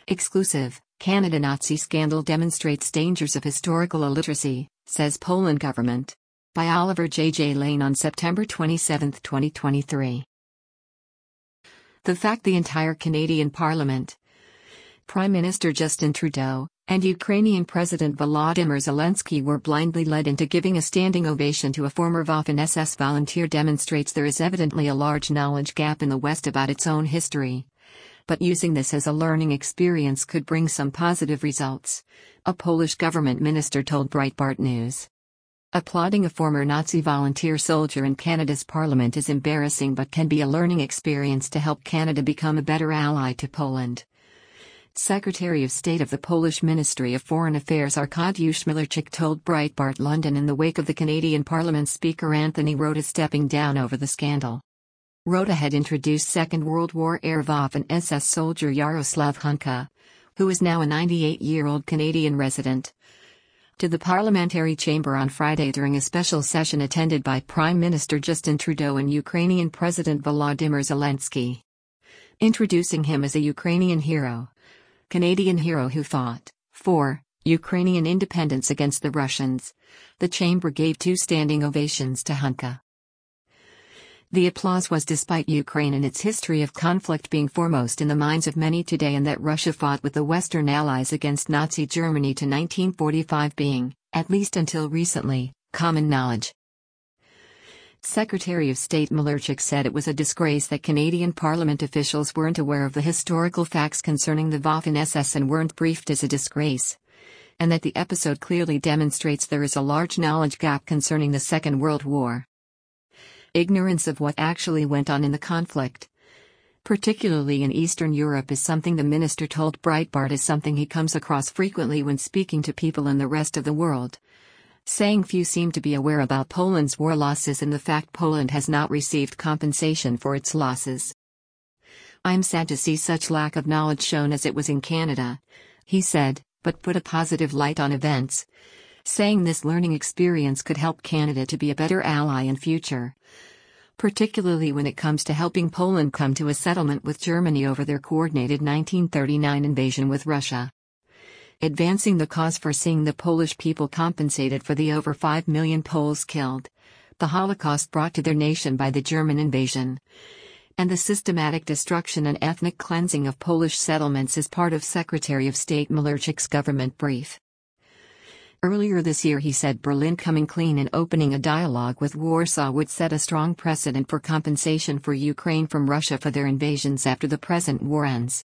Exclusive, Canada Nazi scandal demonstrates dangers of historical illiteracy, says Poland government. By Oliver J. Lane on September 27, 2023. The fact the entire Canadian Parliament, Prime Minister Justin Trudeau, and Ukrainian President Volodymyr Zelensky were blindly led into giving a standing ovation to a former Waffen-SS volunteer demonstrates there is evidently a large knowledge gap in the West about its own history. But using this as a learning experience could bring some positive results, a Polish government minister told Breitbart News. Applauding a former Nazi volunteer soldier in Canada's parliament is embarrassing but can be a learning experience to help Canada become a better ally to Poland. Secretary of State of the Polish Ministry of Foreign Affairs Arkadiusz Milarczyk told Breitbart London in the wake of the Canadian Parliament Speaker Anthony Rota stepping down over the scandal. Rota had introduced Second World War-era Waffen-SS soldier Yaroslav Hunka, who is now a 98-year-old Canadian resident, to the parliamentary chamber on Friday during a special session attended by Prime Minister Justin Trudeau and Ukrainian President Volodymyr Zelensky. Introducing him as a Ukrainian hero, Canadian hero who fought for Ukrainian independence against the Russians, the chamber gave 2 standing ovations to Hunka. The applause was despite Ukraine and its history of conflict being foremost in the minds of many today, and that Russia fought with the Western Allies against Nazi Germany to 1945 being, at least until recently, common knowledge. Secretary of State Milarczyk said it was a disgrace that Canadian Parliament officials weren't aware of the historical facts concerning the Waffen-SS and weren't briefed as a disgrace, and that the episode clearly demonstrates there is a large knowledge gap concerning the Second World War. Ignorance of what actually went on in the conflict, particularly in Eastern Europe, is something the minister told Breitbart is something he comes across frequently when speaking to people in the rest of the world, saying few seem to be aware about Poland's war losses and the fact Poland has not received compensation for its losses. "I'm sad to see such lack of knowledge shown as it was in Canada," he said, but put a positive light on events, saying this learning experience could help Canada to be a better ally in future, particularly when it comes to helping Poland come to a settlement with Germany over their coordinated 1939 invasion with Russia. Advancing the cause for seeing the Polish people compensated for the over 5 million Poles killed, the Holocaust brought to their nation by the German invasion, and the systematic destruction and ethnic cleansing of Polish settlements is part of Secretary of State Milarczyk's government brief. Earlier this year he said Berlin coming clean and opening a dialogue with Warsaw would set a strong precedent for compensation for Ukraine from Russia for their invasions after the present war ends.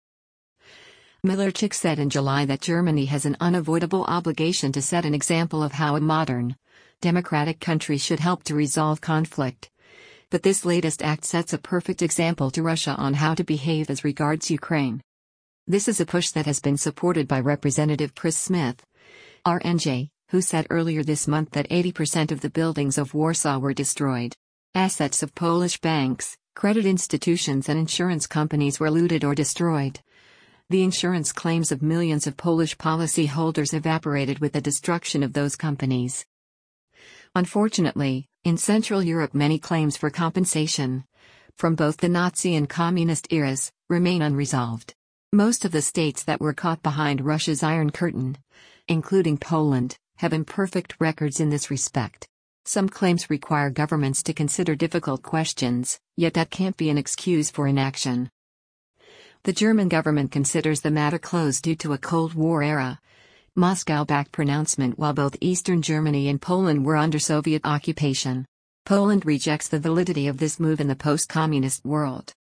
Milarczyk said in July that Germany has an unavoidable obligation to set an example of how a modern, democratic country should help to resolve conflict. But this latest act sets a perfect example to Russia on how to behave as regards Ukraine. This is a push that has been supported by Representative Chris Smith, RNJ, who said earlier this month that 80% of the buildings of Warsaw were destroyed. Assets of Polish banks, credit institutions and insurance companies were looted or destroyed. The insurance claims of millions of Polish policyholders evaporated with the destruction of those companies. Unfortunately, in Central Europe many claims for compensation, from both the Nazi and communist eras, remain unresolved. Most of the states that were caught behind Russia's Iron Curtain, including Poland, have imperfect records in this respect. Some claims require governments to consider difficult questions, yet that can't be an excuse for inaction. The German government considers the matter closed due to a Cold War era, Moscow-backed pronouncement while both Eastern Germany and Poland were under Soviet occupation. Poland rejects the validity of this move in the post-communist world.